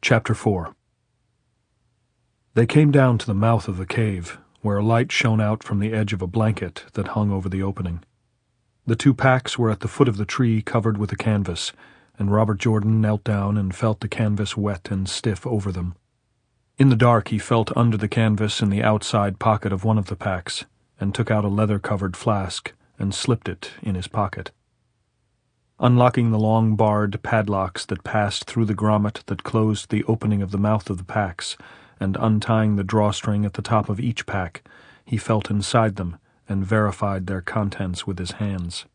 Chapter 4. They came down to the mouth of the cave, where a light shone out from the edge of a blanket that hung over the opening. The two packs were at the foot of the tree covered with a canvas, and Robert Jordan knelt down and felt the canvas wet and stiff over them. In the dark he felt under the canvas in the outside pocket of one of the packs, and took out a leather-covered flask and slipped it in his pocket. Unlocking the long barred padlocks that passed through the grommet that closed the opening of the mouth of the packs, and untying the drawstring at the top of each pack, he felt inside them and verified their contents with his hands.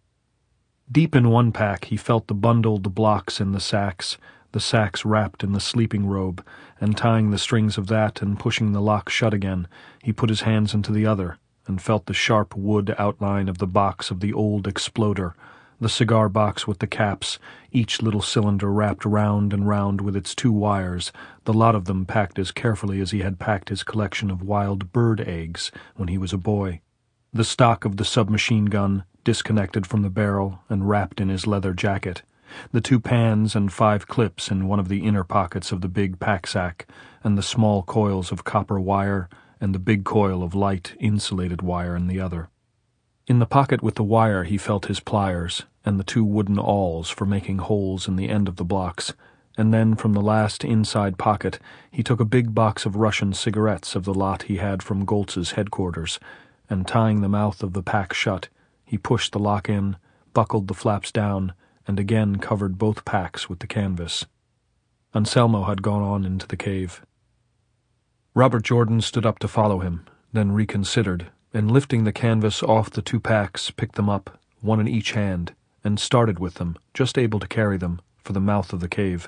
Deep in one pack he felt the bundled blocks in the sacks wrapped in the sleeping robe, and tying the strings of that and pushing the lock shut again, he put his hands into the other and felt the sharp wood outline of the box of the old exploder, the cigar box with the caps, each little cylinder wrapped round and round with its two wires, the lot of them packed as carefully as he had packed his collection of wild bird eggs when he was a boy. The stock of the submachine gun, disconnected from the barrel and wrapped in his leather jacket, the two pans and 5 clips in one of the inner pockets of the big pack-sack, and the small coils of copper wire and the big coil of light, insulated wire in the other. In the pocket with the wire he felt his pliers, and the 2 wooden awls for making holes in the end of the blocks, and then from the last inside pocket he took a big box of Russian cigarettes of the lot he had from Goltz's headquarters, and tying the mouth of the pack shut, he pushed the lock in, buckled the flaps down, and again covered both packs with the canvas. Anselmo had gone on into the cave. Robert Jordan stood up to follow him, then reconsidered, and lifting the canvas off the 2 packs, picked them up, one in each hand, and started with them, just able to carry them, for the mouth of the cave.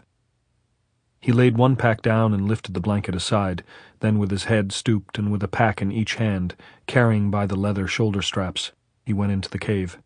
He laid one pack down and lifted the blanket aside, then with his head stooped and with a pack in each hand, carrying by the leather shoulder straps, he went into the cave.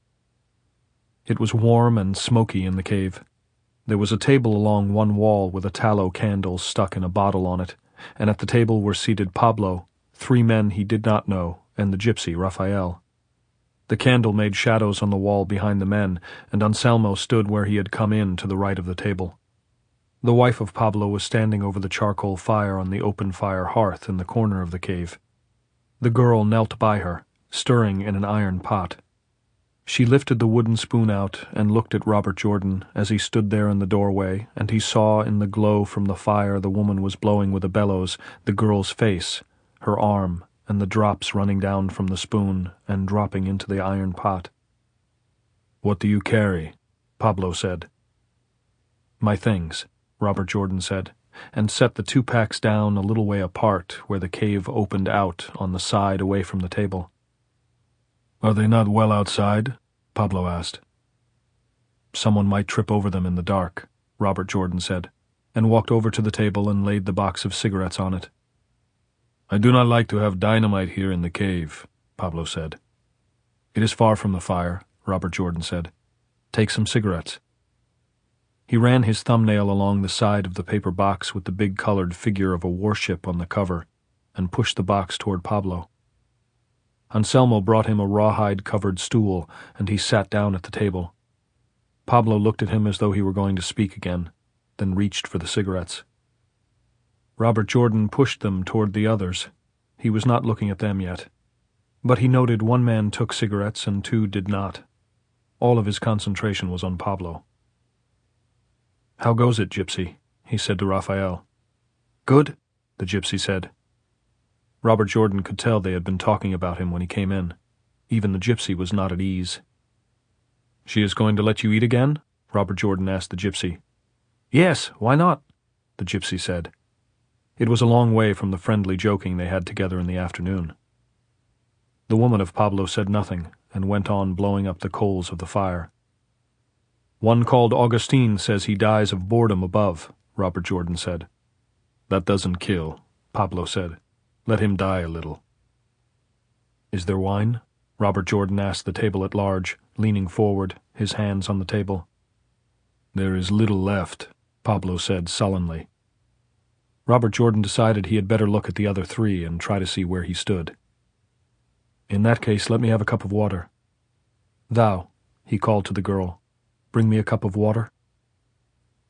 It was warm and smoky in the cave. There was a table along one wall with a tallow candle stuck in a bottle on it, and at the table were seated Pablo, 3 men he did not know, and the gypsy Raphael. The candle made shadows on the wall behind the men, and Anselmo stood where he had come in to the right of the table. The wife of Pablo was standing over the charcoal fire on the open-fire hearth in the corner of the cave. The girl knelt by her, stirring in an iron pot. She lifted the wooden spoon out and looked at Robert Jordan as he stood there in the doorway, and he saw in the glow from the fire the woman was blowing with a bellows the girl's face, her arm, and the drops running down from the spoon and dropping into the iron pot. "What do you carry?" Pablo said. "My things," Robert Jordan said, and set the 2 packs down a little way apart where the cave opened out on the side away from the table. "Are they not well outside?" Pablo asked. "Someone might trip over them in the dark," Robert Jordan said, and walked over to the table and laid the box of cigarettes on it. "I do not like to have dynamite here in the cave," Pablo said. "It is far from the fire," Robert Jordan said. "Take some cigarettes." He ran his thumbnail along the side of the paper box with the big colored figure of a warship on the cover, and pushed the box toward Pablo. Anselmo brought him a rawhide-covered stool, and he sat down at the table. Pablo looked at him as though he were going to speak again, then reached for the cigarettes. Robert Jordan pushed them toward the others. He was not looking at them yet. But he noted 1 man took cigarettes and 2 did not. All of his concentration was on Pablo. "How goes it, Gypsy?" he said to Raphael. "Good," the gypsy said. Robert Jordan could tell they had been talking about him when he came in. Even the gypsy was not at ease. "She is going to let you eat again?" Robert Jordan asked the gypsy. "Yes, why not?" the gypsy said. It was a long way from the friendly joking they had together in the afternoon. The woman of Pablo said nothing, and went on blowing up the coals of the fire. "One called Augustine says he dies of boredom above," Robert Jordan said. "That doesn't kill," Pablo said. "Let him die a little." "Is there wine?" Robert Jordan asked the table at large, leaning forward, his hands on the table. "There is little left," Pablo said sullenly. Robert Jordan decided he had better look at the other 3 and try to see where he stood. "In that case, let me have a cup of water." "Thou," he called to the girl, "bring me a cup of water."